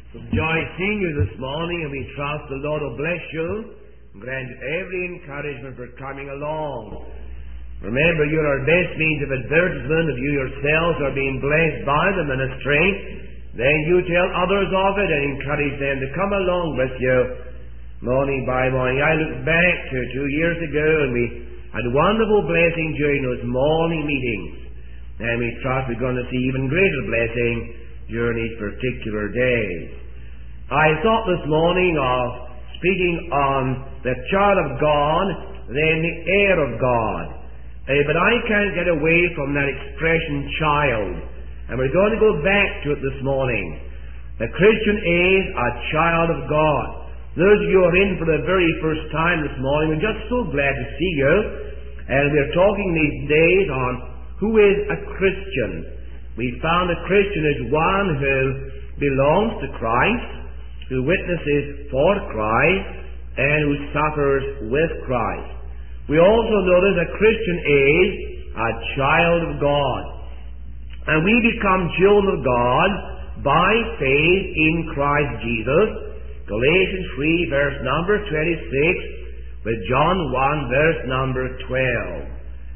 Joy seeing you this morning, and we trust the Lord will bless you and grant you every encouragement for coming along. Remember, you're our best means of advertisement. If you yourselves are being blessed by the ministry, then you tell others of it and encourage them to come along with you morning by morning. I look back to 2 years ago, and we had wonderful blessing during those morning meetings. And we trust we're going to see even greater blessing during these particular days. I thought this morning of speaking on the child of God, then the heir of God. But I can't get away from that expression, child. And we're going to go back to it this morning. The Christian is a child of God. Those of you who are in for the very first time this morning, we're just so glad to see you. And we're talking these days on who is a Christian. We found a Christian is one who belongs to Christ, who witnesses for Christ, and who suffers with Christ. We also notice a Christian is a child of God. And we become children of God by faith in Christ Jesus. Galatians 3 verse number 26, with John 1 verse number 12.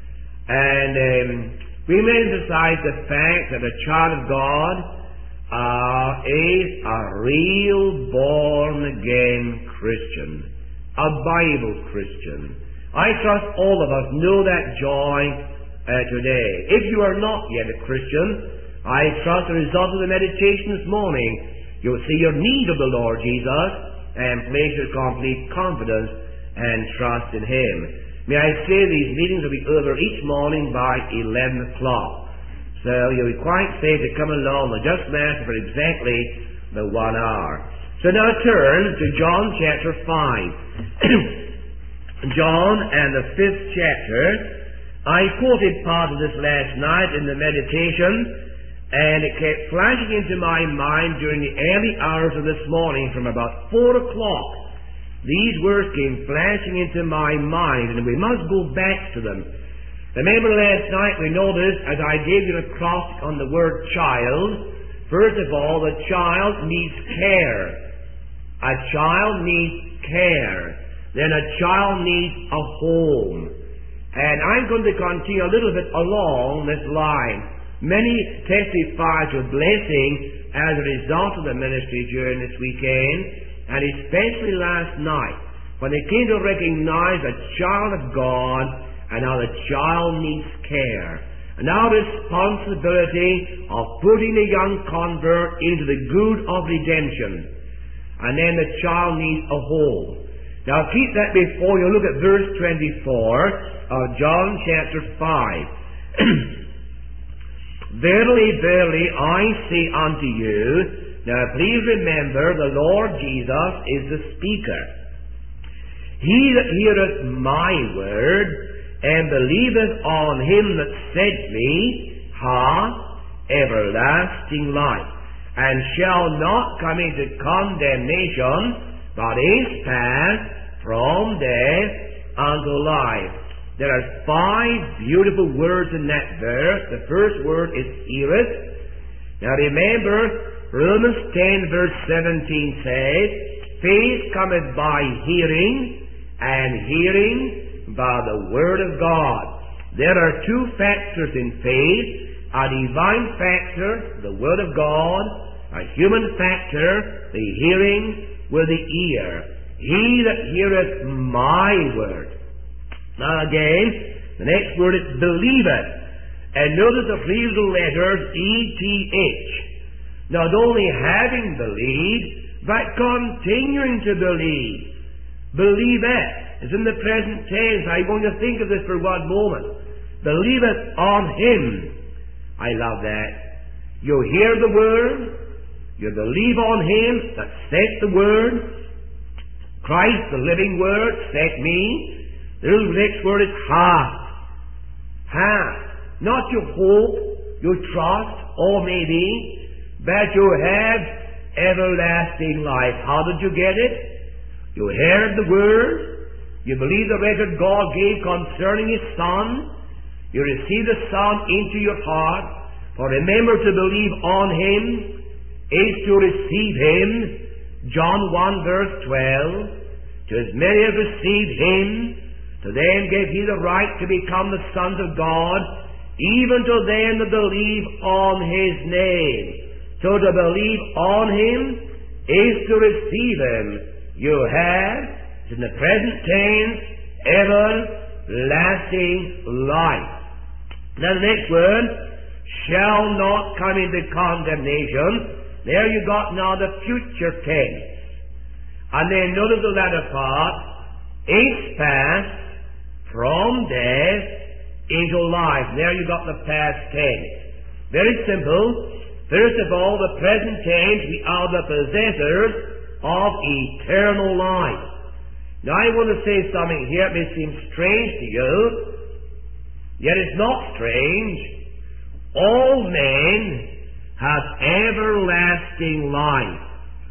And we may emphasize the fact that a child of God is a real born-again Christian, a Bible Christian. I trust all of us know that joy today. If you are not yet a Christian, I trust the result of the meditation this morning, you'll see your need of the Lord Jesus and place your complete confidence and trust in Him. May I say these meetings will be over each morning by 11 o'clock. So you'll be quite safe to come along. They'll just last for exactly the 1 hour. So now turn to John chapter 5. John and the 5th chapter. I quoted part of this last night in the meditation, and it kept flashing into my mind during the early hours of this morning from about 4 o'clock. These words came flashing into my mind, and we must go back to them. Remember last night we noticed, as I gave you an acrostic on the word child, first of all, the child needs care. A child needs care. Then a child needs a home. And I'm going to continue a little bit along this line. Many testify to blessing as a result of the ministry during this weekend, and especially last night, when they came to recognize a child of God and how the child needs care, and our responsibility of putting the young convert into the good of redemption. And then the child needs a home. Now keep that before you. Look at verse 24 of John chapter 5. Verily, verily, I say unto you, now please remember the Lord Jesus is the speaker. He that heareth my word and believeth on him that sent me hath everlasting life, and shall not come into condemnation, but is passed from death unto life. There are 5 beautiful words in that verse. The first word is heareth. Now remember, Romans 10 verse 17 says, faith cometh by hearing, and hearing by the Word of God. There are 2 factors in faith, a divine factor, the Word of God, a human factor, the hearing with the ear. He that heareth my word. Now again, the next word is believeth. And notice the 3 little letters, E-T-H. Not only having believed, but continuing to believe. Believeth. It's in the present tense. I'm going to think of this for one moment. Believeth on Him. I love that. You hear the Word. You believe on Him that sent the Word. Christ, the living Word, sent me. The next word is hath. Hath. Not you hope, you trust, or maybe, but you have everlasting life. How did you get it? You heard the Word. You believe the record God gave concerning His Son. You receive the Son into your heart. For remember to believe on Him is to receive Him. John 1 verse 12. To as many as received Him, to them gave He the right to become the sons of God, even to them that believe on His name. So to believe on Him is to receive Him. You have, in the present tense, everlasting life. Now the next word, shall not come into condemnation. There you got now the future tense. And then notice the latter part, is passed from death into life. There you got the past tense. Very simple. First of all, the present tense, we are the possessors of eternal life. Now I want to say something here, it may seem strange to you, yet it's not strange. All men have everlasting life.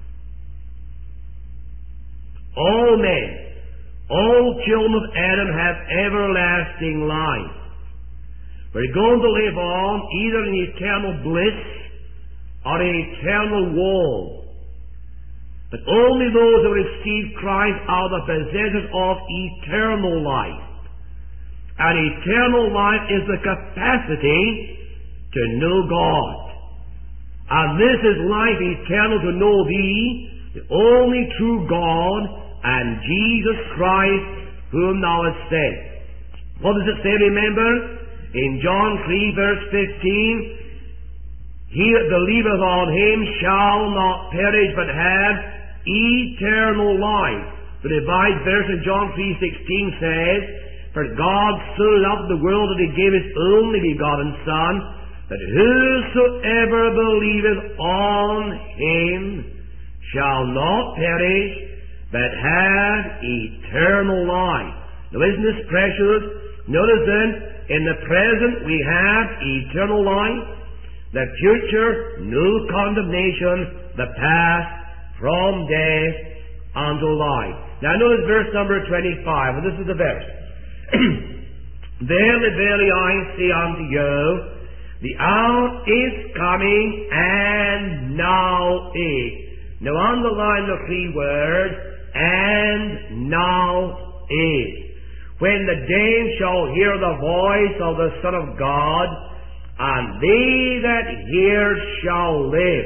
All men, all children of Adam have everlasting life. We're going to live on either in eternal bliss or in eternal woe. But only those who receive Christ are the possessors of eternal life. And eternal life is the capacity to know God. And this is life eternal, to know Thee, the only true God, and Jesus Christ, whom Thou hast sent. What does it say, remember? In John 3 verse 15, He that believeth on Him shall not perish, but have eternal life. The Revised Version of John 3:16 says, For God so loved the world that He gave His only begotten Son, that whosoever believeth on Him shall not perish, but have eternal life. Now isn't this precious? Notice then, in the present we have eternal life, the future, no condemnation, the past, from death unto life. Now notice verse number 25, and this is the verse. Verily, verily, I say unto you, the hour is coming, and now is. Now underline the three words, and now is. When the dead shall hear the voice of the Son of God, and they that hear shall live.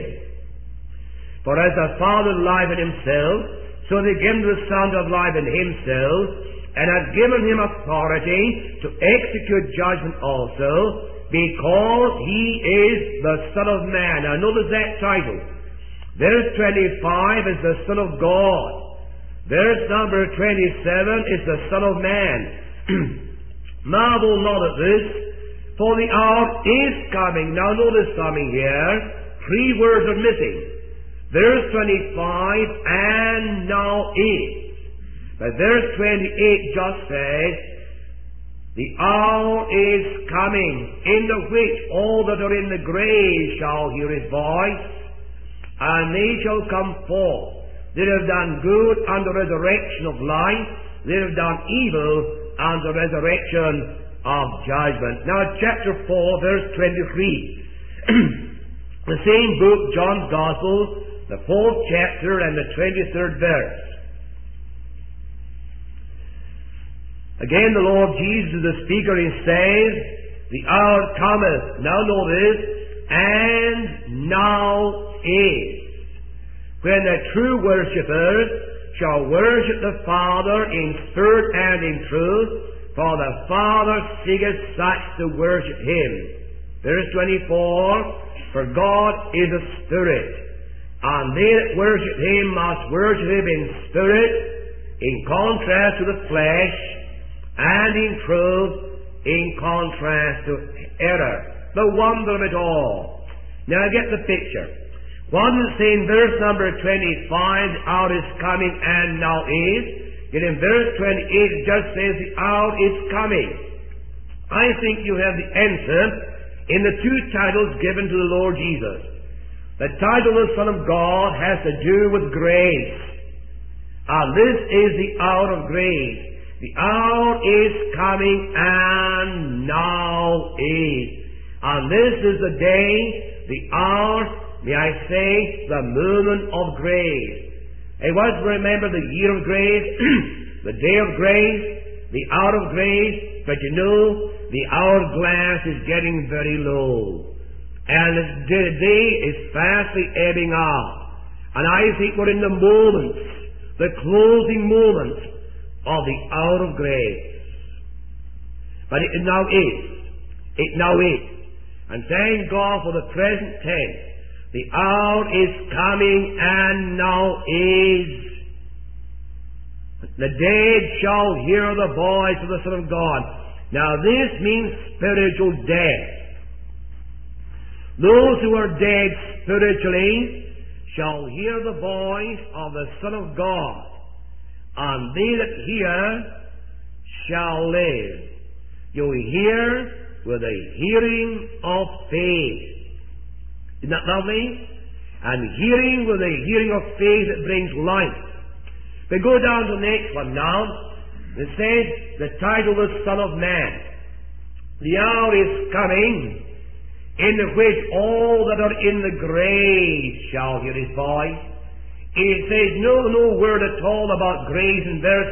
For as the Father life in Himself, so they give the Son of life in Himself, and hath given Him authority to execute judgment also, because He is the Son of Man. Now notice that title. Verse 25 is the Son of God. Verse number 27 is the Son of Man. Marvel not at this, for the hour is coming. Now notice something here. Three words are missing. Verse 25, and now is. But verse 28 just says, the hour is coming, in the which all that are in the grave shall hear His voice, and they shall come forth. They have done good unto resurrection of life. They have done evil unto resurrection of judgment. Now chapter 4, verse 23. The same book, John's Gospel, the 4th chapter and the 23rd verse. Again, the Lord Jesus is the speaker. He says, the hour cometh. Now notice, and now is, when the true worshippers shall worship the Father in spirit and in truth, for the Father seeketh such to worship Him. Verse 24, for God is a spirit, and they that worship Him must worship Him in spirit, in contrast to the flesh, and in truth, in contrast to error. The wonder of it all. Now get the picture. What does it say in verse number 25, the hour is coming and now is? Yet in verse 28 it just says the hour is coming. I think you have the answer in the two titles given to the Lord Jesus. The title of Son of God has to do with grace. And this is the hour of grace. The hour is coming and now is. And this is the day, the hour, may I say, the moment of grace. It was, remember, the year of grace, the day of grace, the hour of grace, but you know, the hourglass is getting very low. And the day is fastly ebbing out. And I think we're in the moments, the closing moments of the hour of grace. But it now is. It now is. And thank God for the present tense. The hour is coming and now is. The dead shall hear the voice of the Son of God. Now this means spiritual death. Those who are dead spiritually shall hear the voice of the Son of God, and they that hear shall live. You hear with the hearing of faith. Isn't that lovely? And hearing with the hearing of faith that brings life. We go down to the next one now. It says, the title, the Son of Man. The hour is coming in which all that are in the grave shall hear His voice. It says no word at all about grace in verse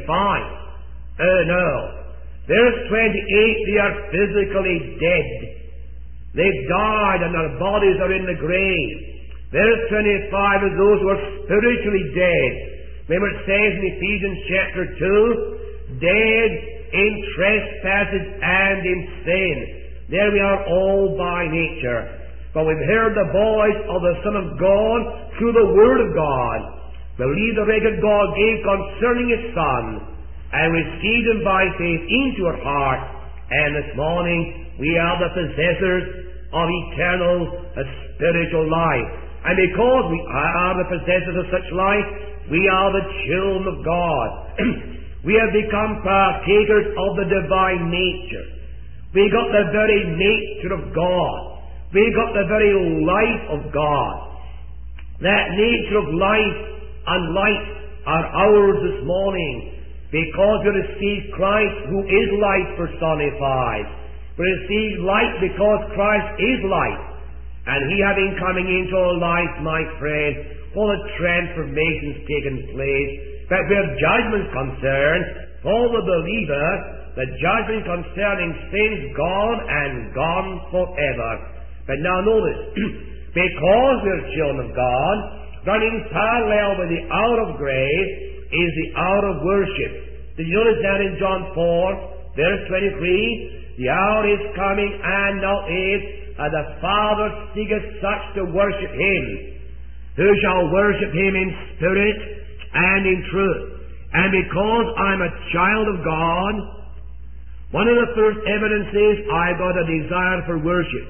25. No. Verse 28, they are physically dead. They've died and their bodies are in the grave. Verse 25 is those who are spiritually dead. Remember it says in Ephesians chapter 2, dead in trespasses and in sin. There we are all by nature. But we've heard the voice of the Son of God through the Word of God. Believe the record God gave concerning His Son, and received Him by faith into our heart. And this morning we are the possessors of eternal spiritual life. And because we are the possessors of such life, we are the children of God. We have become partakers of the divine nature. We got the very nature of God. We got the very life of God. That nature of life and light are ours this morning, because we receive Christ who is light personified. We receive light because Christ is light. And He having coming into our life, my friend, all the transformations taken place. But where judgment's concerned, for the believer, the judgment concerning sin's gone and gone forever. But now notice, because we're children of God, running parallel with the hour of grace is the hour of worship. Did you notice that in John 4, verse 23? The hour is coming and now is, and the Father seeketh such to worship Him, who shall worship Him in spirit and in truth. And because I'm a child of God, one of the first evidences, I got a desire for worship.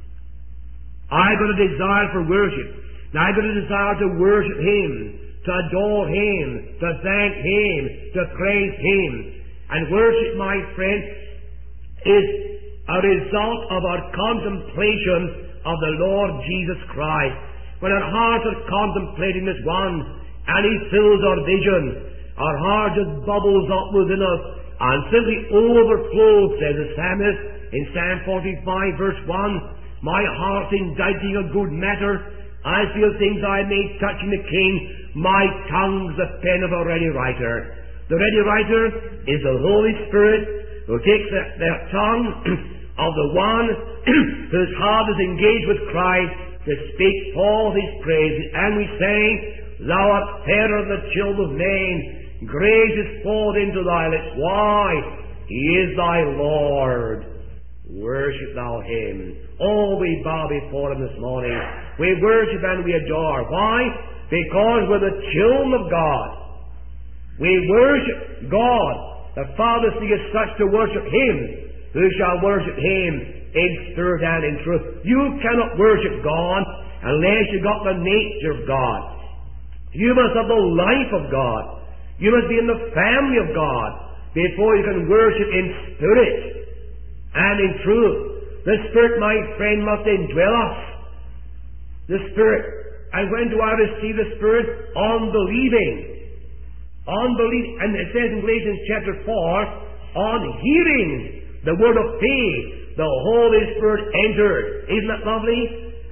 I got a desire for worship. Now I got a desire to worship Him, to adore Him, to thank Him, to praise Him. And worship, my friend, is a result of our contemplation of the Lord Jesus Christ. When our hearts are contemplating this one, and He fills our vision, our heart just bubbles up within us, and simply overflows, says the psalmist in Psalm 45 verse 1, my heart's inditing a good matter, I feel things I may touching the King, my tongue's the pen of a ready writer. The ready writer is the Holy Spirit, who takes the tongue of the one whose heart is engaged with Christ to speak all His praise. And we sing, Thou art fairer than the children of men, grace is poured into thy lips. Why? He is thy Lord. Worship thou Him. Oh, we bow before Him this morning. We worship and we adore. Why? Because we're the children of God. We worship God. The Father seeketh such to worship Him, who shall worship Him in spirit and in truth. You cannot worship God unless you've got the nature of God. You must have the life of God. You must be in the family of God before you can worship in spirit and in truth. The Spirit, my friend, must indwell us. The Spirit. And when do I receive the Spirit? On believing. On believing. And it says in Galatians chapter 4, on hearing the word of faith, the Holy Spirit entered. Isn't that lovely?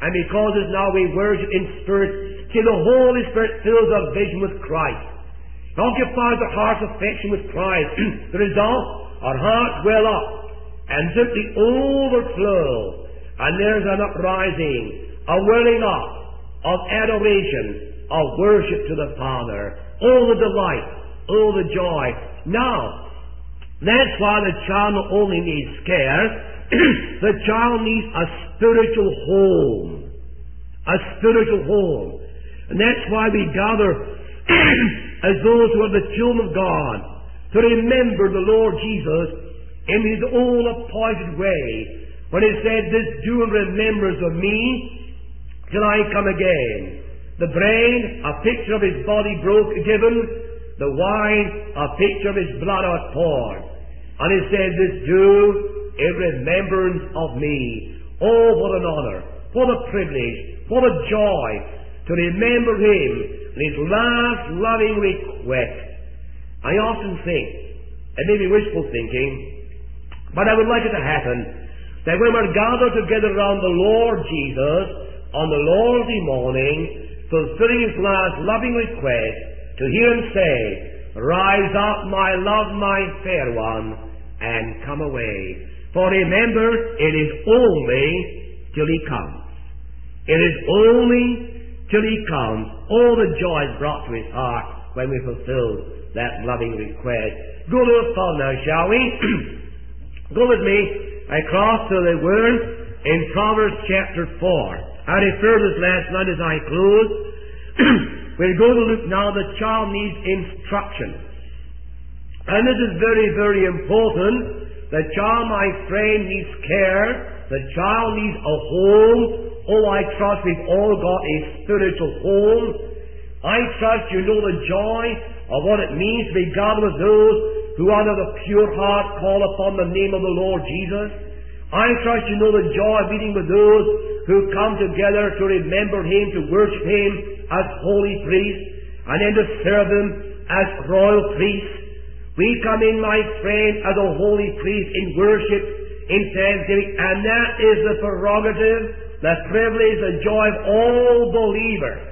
And because as now we worship in spirit, till the Holy Spirit fills our vision with Christ. It occupies our heart's affection with Christ. The result, our hearts well up and simply overflow. And there's an uprising, a welling up of adoration, of worship to the Father. Oh, the delight, oh, the joy. Now, that's why the child not only needs care, the child needs a spiritual home. A spiritual home. And that's why we gather as those who are the children of God to remember the Lord Jesus in His own appointed way. When He said, "This do in remembrance of me till I come again." The bread, a picture of His body given. The wine, a picture of His blood outpoured. And He said, "This do in remembrance of me." Oh, what an honor, what a privilege, what a joy to remember Him in His last loving request. I often think, it may be wishful thinking, but I would like it to happen, that when we're gathered together around the Lord Jesus on the Lord's morning, fulfilling His last loving request, to hear Him say, "Rise up, my love, my fair one, and come away." For remember, it is only till He comes. It is only till He comes. All the joy is brought to His heart when we fulfill that loving request. Go to the Father now, shall we? Go with me across to the Word in Proverbs chapter 4. I referred to this last night as I close. We'll go to look now. The child needs instruction. And this is very, very important. The child, my friend, needs care. The child needs a home. Oh, I trust we've all got a spiritual home. I trust you know the joy of what it means to be gathered with those who out of a pure heart call upon the name of the Lord Jesus. I trust you know the joy of meeting with those who come together to remember Him, to worship Him as holy priests, and then to serve Him as royal priests. We come in, my friend, as a holy priest in worship, in thanksgiving, and that is the prerogative, the privilege, the joy of all believers.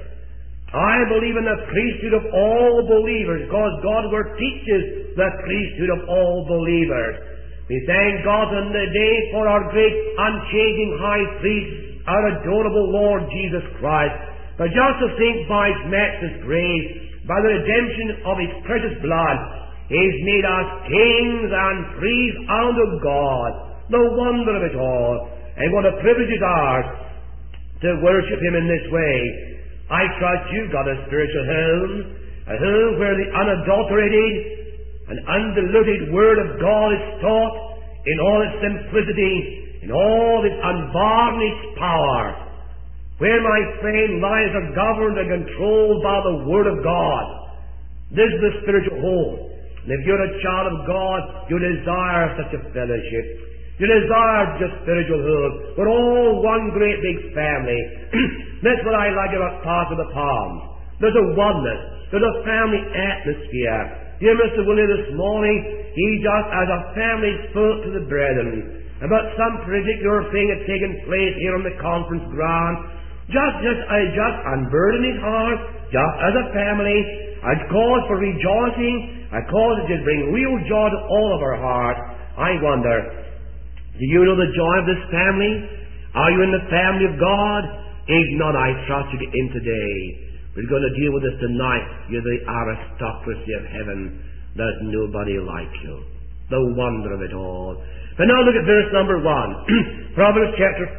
I believe in the priesthood of all believers, because God's Word teaches the priesthood of all believers. We thank God on the day for our great unchanging high priest, our adorable Lord Jesus Christ. But just to think by His matchless grace, by the redemption of His precious blood, He's made us kings and priests unto God. The wonder of it all. And what a privilege it is ours to worship Him in this way. I trust you've got a spiritual home, a home where the unadulterated and undiluted Word of God is taught in all its simplicity, in all its unvarnished power, where, my friend, lives are governed and controlled by the Word of God. This is the spiritual home. And if you're a child of God, you desire such a fellowship. You desire just spiritual home. We're all one great big family. That's what I like about Park of the Palms. There's a oneness. There's a family atmosphere. Dear Mr. Willie, this morning, he just as a family spoke to the brethren about some particular thing that's taken place here on the conference ground. Just unburden his heart, just as a family, a cause for rejoicing, a cause that just bring real joy to all of our hearts. I wonder, do you know the joy of this family? Are you in the family of God? If not, I trust you get in today. We're going to deal with this tonight. You're the aristocracy of heaven. There's nobody like you. The wonder of it all. But now look at verse number 1. Proverbs chapter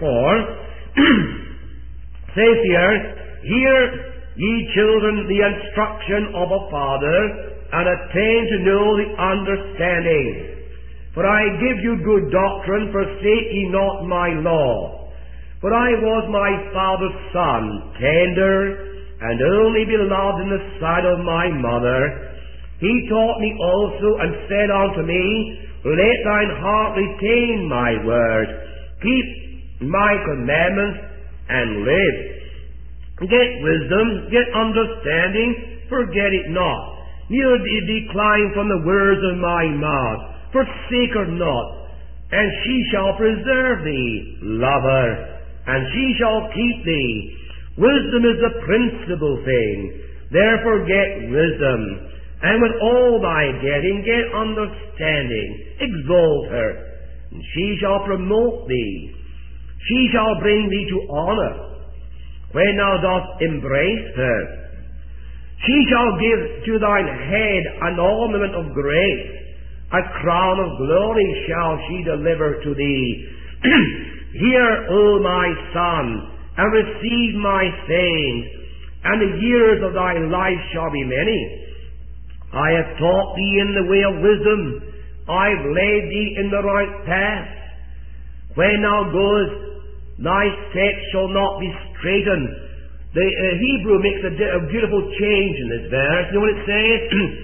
4 says here, "Hear, ye children, the instruction of a father, and attain to know the understanding. For I give you good doctrine, forsake ye not my law. For I was my father's son, tender, and only beloved in the sight of my mother. He taught me also, and said unto me, Let thine heart retain my word. Keep my commandments, and live. Get wisdom, get understanding, forget it not. Neither decline from the words of my mouth. Forsake her not, and she shall preserve thee. Love her, and she shall keep thee. Wisdom is the principal thing. Therefore get wisdom. And with all thy getting, get understanding. Exalt her, and she shall promote thee. She shall bring thee to honor when thou dost embrace her. She shall give to thine head an ornament of grace. A crown of glory shall she deliver to thee. Hear, O my son, and receive my sayings, and the years of thy life shall be many. I have taught thee in the way of wisdom. I have led thee in the right path. When thou goest, thy steps shall not be straitened. The Hebrew makes a beautiful change in this verse. You know what it says?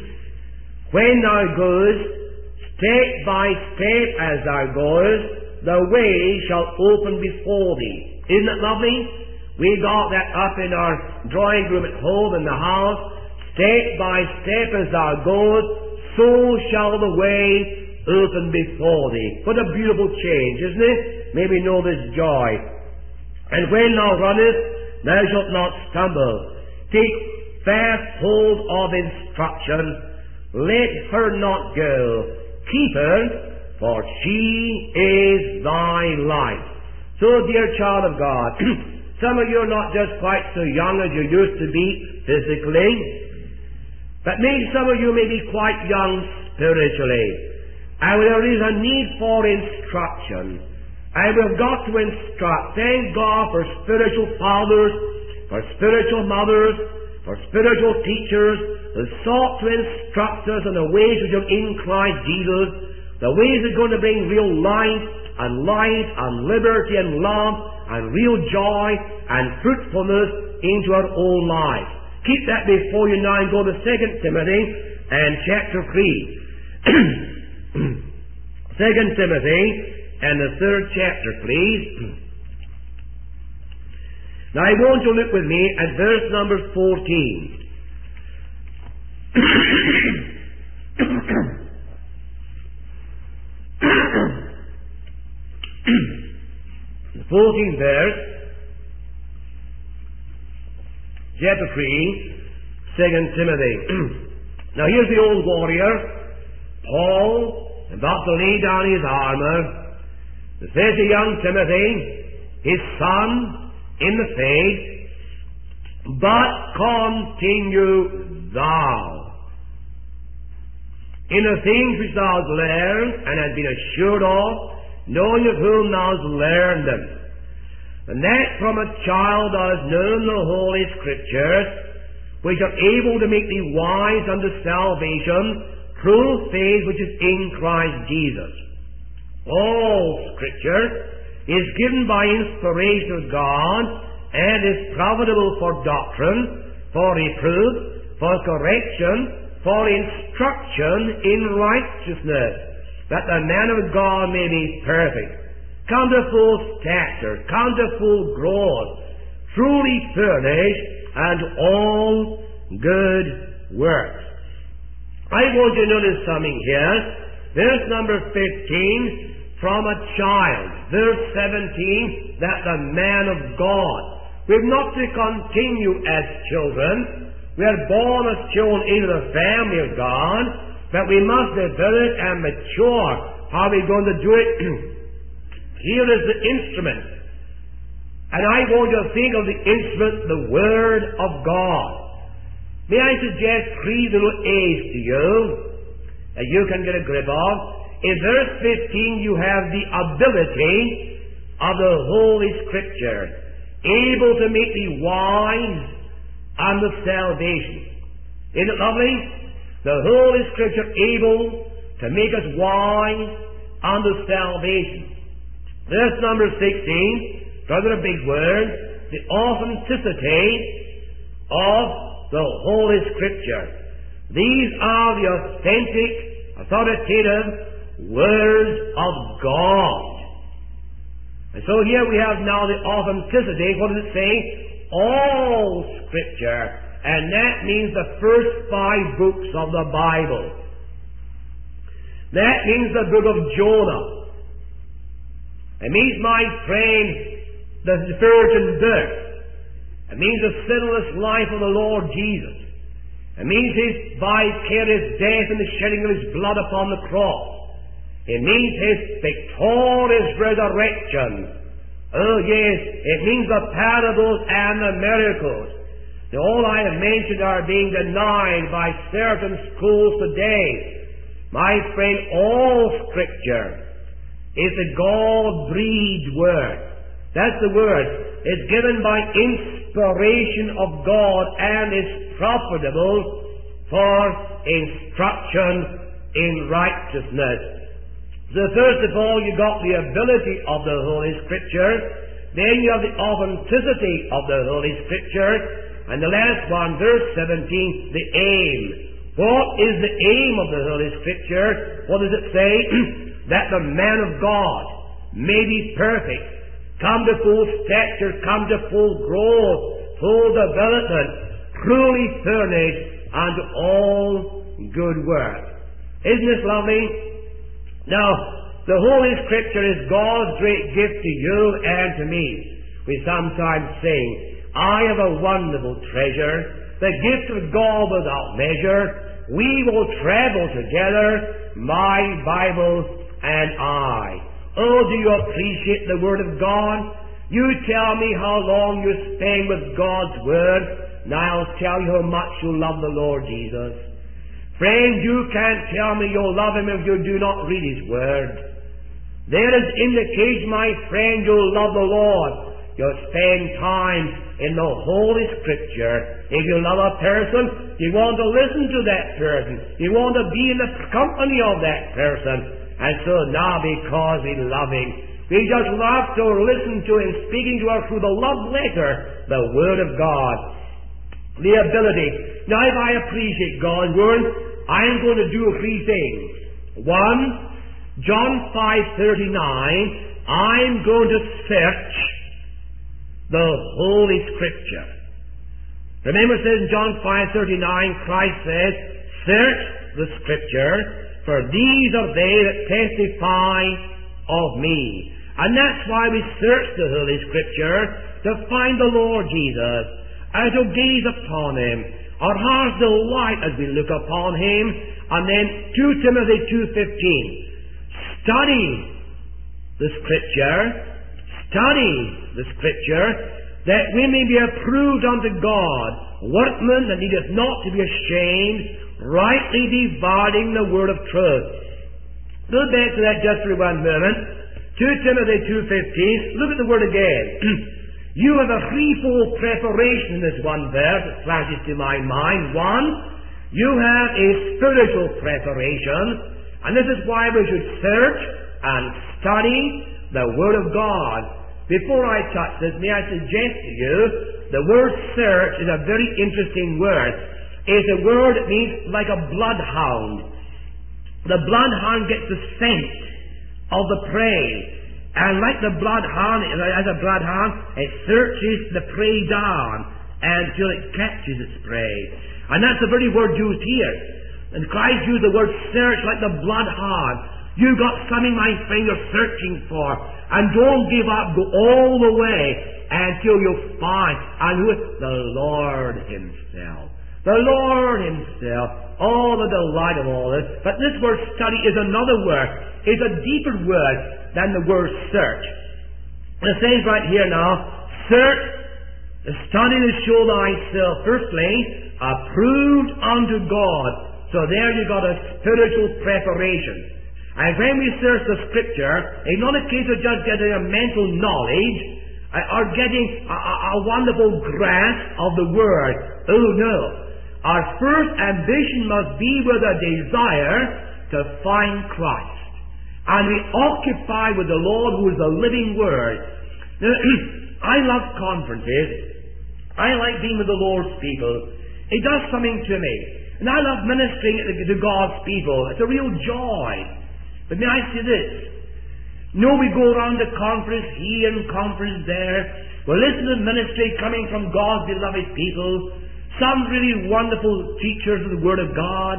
When thou goest, step by step as thou goest, the way shall open before thee. Isn't that lovely? We got that up in our drawing room at home in the house. Step by step as thou goest, so shall the way open before thee. What a beautiful change, isn't it? May we know this joy. And when thou runnest, thou shalt not stumble. Take fast hold of instruction. Let her not go. Keep her, for she is thy life. So, dear child of God, some of you are not just quite so young as you used to be physically, but maybe some of you may be quite young spiritually. And there is a need for instruction. And we've got to instruct. Thank God for spiritual fathers, for spiritual mothers, for spiritual teachers who sought to instruct us in the ways which are in Christ Jesus, the ways that are going to bring real light and liberty and love and real joy and fruitfulness into our own lives. Keep that before you now and go to 2 Timothy and chapter 3. 2 Timothy and the 3rd chapter, please. Now I want you to look with me at verse number 14. The 14th verse, chapter 3, 2 Timothy. Now here's the old warrior, Paul, about to lay down his armor. It says to young Timothy, his son in the faith, but continue thou in the things which thou hast learned and hast been assured of, knowing of whom thou hast learned them. And that from a child thou hast known the Holy Scriptures, which are able to make thee wise unto salvation through faith which is in Christ Jesus. All Scripture is given by inspiration of God and is profitable for doctrine, for reproof, for correction, for instruction in righteousness, that the man of God may be perfect, come to full stature, come to full growth, truly furnished unto all good works. I want you to notice something here. Verse number 15, from a child. Verse 17, that the man of God. We're not to continue as children. We are born as children into the family of God, but we must develop and mature. How are we going to do it? Here is the instrument. And I want you to think of the instrument, the Word of God. May I suggest 3 little A's to you that you can get a grip of. In verse 15 you have the ability of the Holy Scripture, able to make thee wise unto salvation. Isn't it lovely? The Holy Scripture able to make us wise unto salvation. Verse number 16, rather a big word, the authenticity of the Holy Scripture. These are the authentic, authoritative words of God. And so here we have now the authenticity. What does it say? All Scripture. And that means the first 5 books of the Bible. That means the book of Jonah. It means, my friend, the virgin birth. It means the sinless life of the Lord Jesus. It means His vicarious death and the shedding of His blood upon the cross. It means His victorious resurrection. Oh yes, it means the parables and the miracles. Now, all I have mentioned are being denied by certain schools today. My friend, all Scripture is the God-breathed Word. That's the Word. It's given by inspiration of God and is profitable for instruction in righteousness. So first of all, you got the ability of the Holy Scripture. Then you have the authenticity of the Holy Scripture. And the last one, verse 17, the aim. What is the aim of the Holy Scripture? What does it say? That the man of God may be perfect, come to full stature, come to full growth, full development, truly furnished unto all good work. Isn't this lovely? Now, the Holy Scripture is God's great gift to you and to me. We sometimes sing, I have a wonderful treasure, the gift of God without measure. We will travel together, my Bible and I. Oh, do you appreciate the Word of God? You tell me how long you spend with God's Word, and I'll tell you how much you love the Lord Jesus. Friend, you can't tell me you'll love Him if you do not read His Word. There is indication, my friend, you'll love the Lord. You'll spend time in the Holy Scripture. If you love a person, you want to listen to that person. You want to be in the company of that person. And so now, because we love Him, we just love to listen to Him speaking to us through the love letter, the Word of God. The ability. Now, if I appreciate God's Word, I'm going to do three things. One, John 5:39, I'm going to search the Holy Scripture. Remember it says in John 5:39, Christ says, search the Scripture, for these are they that testify of me. And that's why we search the Holy Scripture, to find the Lord Jesus, and to gaze upon Him. Our hearts delight as we look upon Him. And then 2 Timothy 2:15, study the Scripture, that we may be approved unto God, workmen that needeth not to be ashamed, rightly dividing the word of truth. Go back to that just for 1 moment. 2 Timothy 2:15, look at the word again. You have a threefold preparation in this one verse that flashes to my mind. One, you have a spiritual preparation, and this is why we should search and study the Word of God. Before I touch this, may I suggest to you, the word search is a very interesting word. It's a word that means like a bloodhound. The bloodhound gets the scent of the prey. And like the bloodhound, as a bloodhound, it searches the prey down until it catches its prey. And that's the very word used here. And Christ used the word search like the bloodhound. You got something, my friend, you're searching for. And don't give up. Go all the way until you find. And with the Lord Himself. The Lord Himself. Oh, the delight of all this. But this word study is another word. It's a deeper word than the word search. It says right here now, search, study to show thyself, firstly, approved unto God. So there you got a spiritual preparation. And when we search the Scripture, it's not a case of just getting a mental knowledge or getting a wonderful grasp of the Word. Oh no. Our first ambition must be with a desire to find Christ. And we occupy with the Lord who is the living Word. Now, I love conferences. I like being with the Lord's people. It does something to me. And I love ministering to God's people. It's a real joy. But may I say this? No, we go around the conference here and conference there. We listen to ministry coming from God's beloved people. Some really wonderful teachers of the Word of God.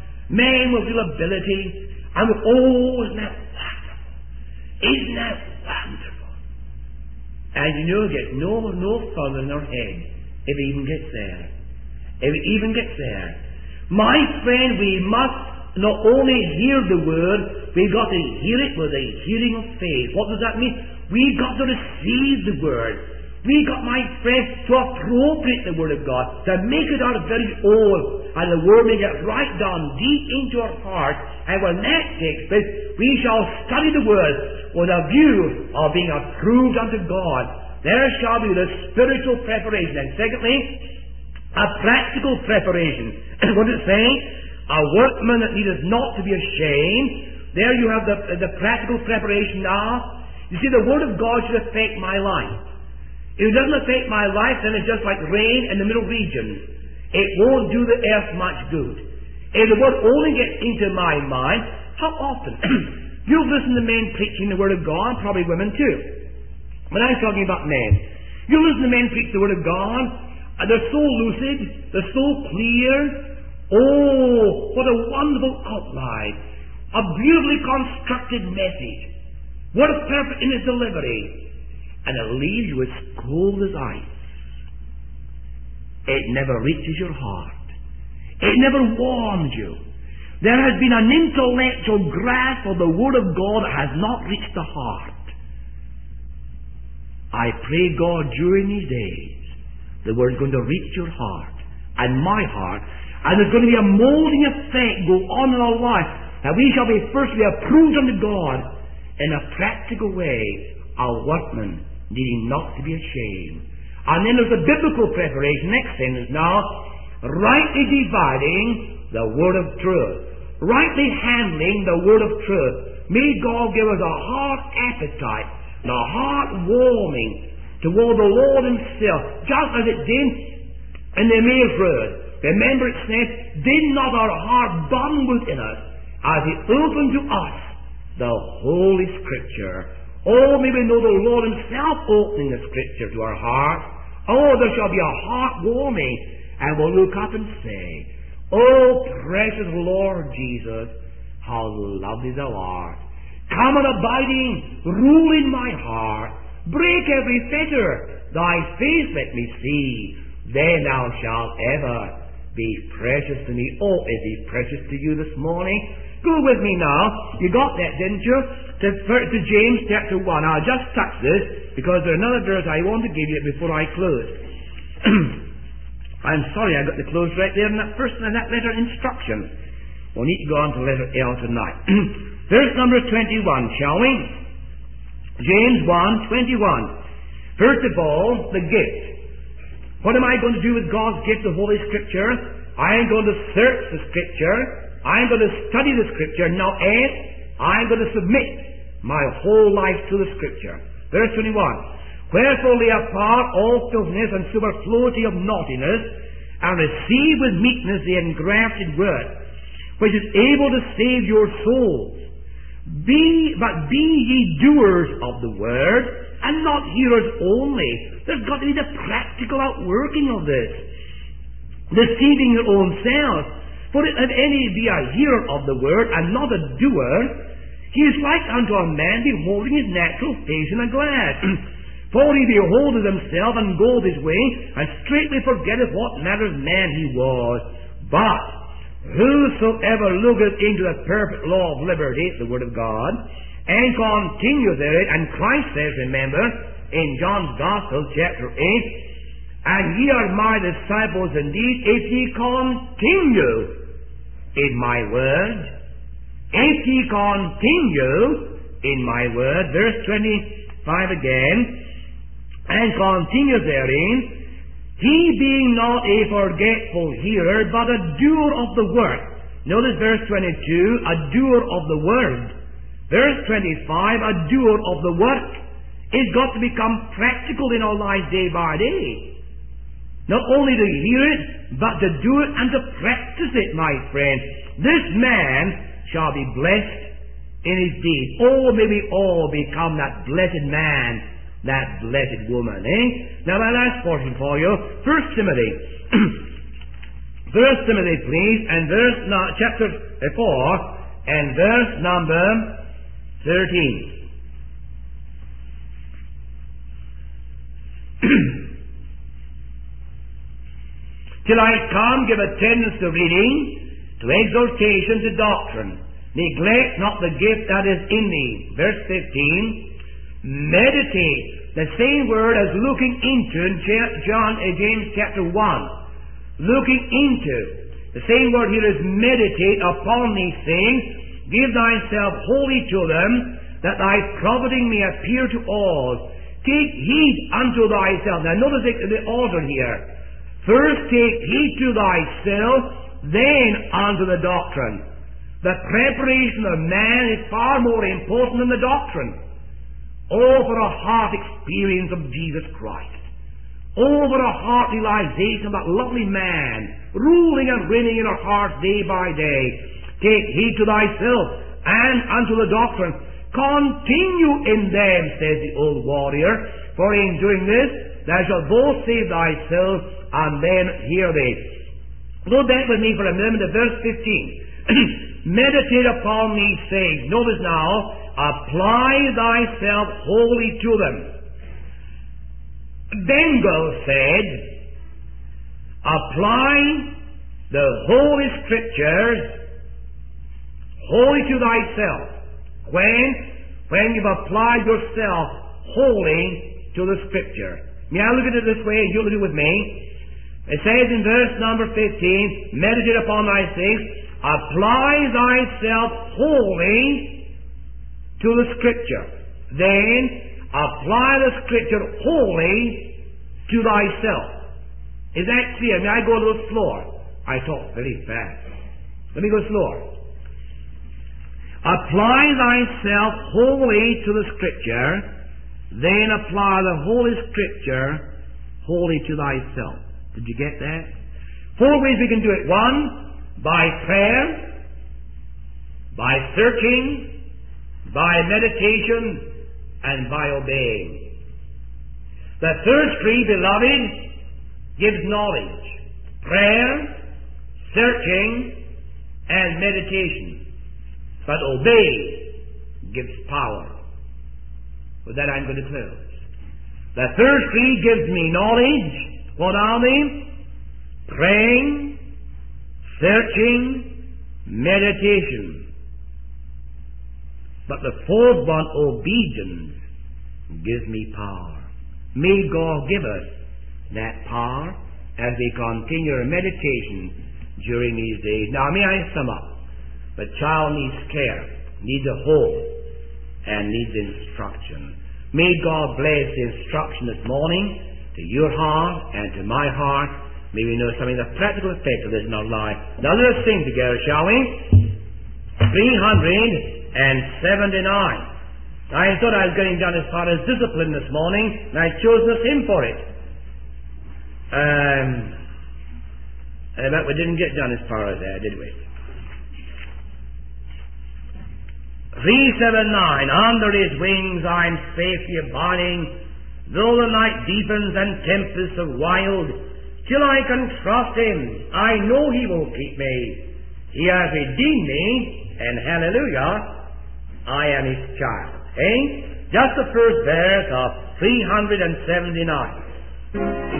Men with real ability. And isn't that wonderful? Isn't that wonderful? And you know, it gets no further in their head, if it even gets there. If it even gets there. My friend, we must not only hear the word, we've got to hear it with the hearing of faith. What does that mean? We've got to receive the word. We've got, my friend, to appropriate the word of God, to make it our very own, and the word may get right down deep into our heart. And when that takes place, we shall study the word with a view of being approved unto God. There shall be the spiritual preparation. And secondly, a practical preparation. What does it say? A workman that needeth not to be ashamed. There you have the practical preparation now. You see, the word of God should affect my life. If it doesn't affect my life, then it's just like rain in the middle regions. It won't do the earth much good. If the word only gets into my mind, how often? You've listened to men preaching the word of God, probably women too. But I'm talking about men. You listen to men preach the word of God, and they're so lucid, they're so clear. Oh, what a wonderful outline. A beautifully constructed message. What a perfect in its delivery. And it leaves you as cold as ice. It never reaches your heart. It never warms you. There has been an intellectual grasp of the Word of God that has not reached the heart. I pray, God, during these days, the Word is going to reach your heart and my heart, and there's going to be a molding effect go on in our life, that we shall be firstly approved unto God in a practical way, a workman needing not to be ashamed. And then there's a biblical preparation. Next sentence now, rightly dividing the word of truth. Rightly handling the word of truth. May God give us a heart appetite and a heart warming toward the Lord Himself, just as it did in the Emmaus Road. Remember it says, did not our heart burn within us as He opened to us the Holy Scripture? Oh, may we know the Lord Himself opening the Scripture to our heart. Oh, there shall be a heart warming, and we'll look up and say, oh, precious Lord Jesus, how lovely Thou art. Come and abiding, rule in my heart. Break every fetter, Thy face let me see. Then Thou shalt ever be precious to me. Oh, is He precious to you this morning? Go with me now. You got that, didn't you? To James chapter 1. I'll just touch this because there's another verse I want to give you before I close. I'm sorry I got the close right there in that letter instruction. We'll need to go on to letter L tonight. Verse number 21, shall we? James 1:21. First of all, the gift. What am I going to do with God's gift of Holy Scripture? I'm going to search the Scripture. I'm going to study the Scripture. Now, and I'm going to submit my whole life to the Scripture. Verse 21. Wherefore lay apart all filthiness and superfluity of naughtiness, and receive with meekness the engrafted word, which is able to save your souls. But be ye doers of the word, and not hearers only. There's got to be the practical outworking of this. Deceiving your own selves. For if any be a hearer of the word, and not a doer, he is like unto a man beholding his natural face in a glass. For he beholdeth himself, and goeth his way, and straightway forgetteth what manner of man he was. But whosoever looketh into the perfect law of liberty, the word of God, and continueth therein, and Christ says, remember, in John's Gospel, chapter 8, and ye are my disciples indeed, if ye continue in my word. If ye continue in my word, verse 25 again, and continue therein, he being not a forgetful hearer, but a doer of the word. Notice verse 22, a doer of the word. Verse 25, a doer of the work. It's got to become practical in our lives day by day. Not only to hear it, but to do it and to practice it, my friend. This man shall be blessed in his deed. Oh, may we all become that blessed man, that blessed woman, eh? Now, my last portion for you, 1 Timothy. 1 Timothy, please, and chapter 4, and verse number 13. till I come, give attendance to reading, to exhortation, to doctrine. Neglect not the gift that is in thee. Verse 15, meditate. The same word as looking into in James chapter 1. Looking into. The same word here is meditate upon these things. Give thyself wholly to them, that thy profiting may appear to all. Take heed unto thyself. Now notice the order here. First take heed to thyself, then unto the doctrine. The preparation of man is far more important than the doctrine. Oh, for a heart experience of Jesus Christ. Oh, for a heart realization of that lovely man, ruling and reigning in our hearts day by day. Take heed to thyself and unto the doctrine. Continue in them, says the old warrior, for in doing this thou shalt both save thyself and them hear thee. Go back with me for a moment to verse 15. Meditate upon these things. Notice now, apply thyself wholly to them. Bengel said, apply the Holy Scriptures wholly to thyself. When you've applied yourself wholly to the Scripture. May I look at it this way, and you'll look at it with me. It says in verse number 15, meditate upon thy things, apply thyself wholly to the Scripture. Then apply the Scripture wholly to thyself. Is that clear? May I go a little slower? I talk very fast. Let me go slower. Apply thyself wholly to the Scripture, then apply the Holy Scripture wholly to thyself. Did you get that? 4 ways we can do it. 1, by prayer, by searching, by meditation, and by obeying. The first three, beloved, gives knowledge. Prayer, searching, and meditation. But obey gives power. With that I'm going to close. The first three gives me knowledge. What are they? Praying, searching, meditation. But the fourth one, obedience, gives me power. May God give us that power as we continue our meditation during these days. Now may I sum up? The child needs care, needs a hold, and needs instruction. May God bless the instruction this morning to your heart and to my heart. May we know something of the practical effect of this in our life. Now let us sing together, shall we? 379. I thought I was getting down as far as discipline this morning, and I chose this hymn for it. But we didn't get down as far as that, did we? 379. Under his wings I'm safely abiding, though the night deepens and tempests are wild. Till I can trust him, I know he will keep me. He has redeemed me, and hallelujah, I am his child. Just the first verse of 379.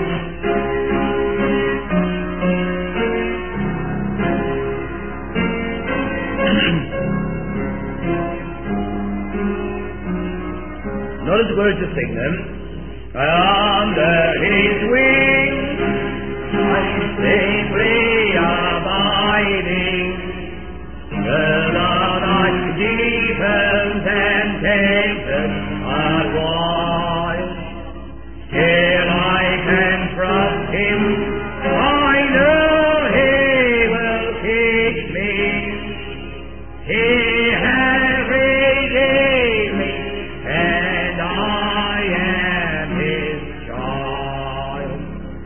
Notice the words to sing them. Under his wings I'm safely abiding, till the night deepens and tempests are wild. Till I can trust him, I know he will keep me. He has redeemed me, and I am his child.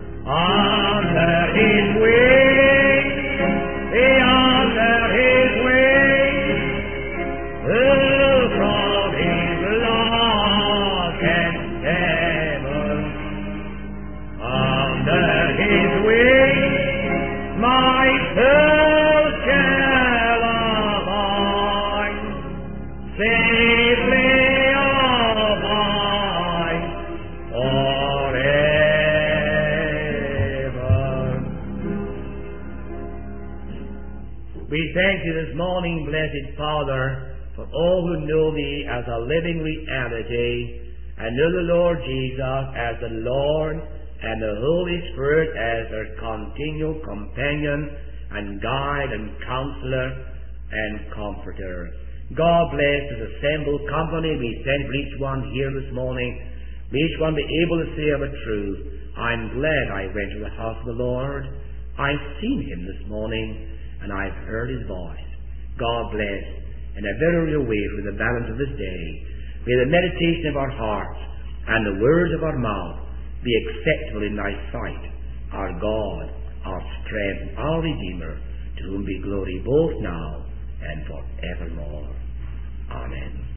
We thank you this morning, blessed Father, for all who know thee as a living reality, and know the Lord Jesus as the Lord, and the Holy Spirit as their continual companion, and guide, and counselor, and comforter. God bless this assembled company. We thank for each one here this morning. May each one be able to say of a truth, I'm glad I went to the house of the Lord. I've seen him this morning, and I've heard his voice. God bless, in a very real way for the balance of this day. May the meditation of our hearts and the words of our mouth be acceptable in thy sight, our God, our strength, our Redeemer, to whom be glory both now and forevermore. Amen.